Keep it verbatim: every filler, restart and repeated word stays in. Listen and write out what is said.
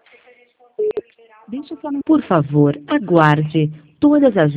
Deixa eu só... Por favor, aguarde. Todas as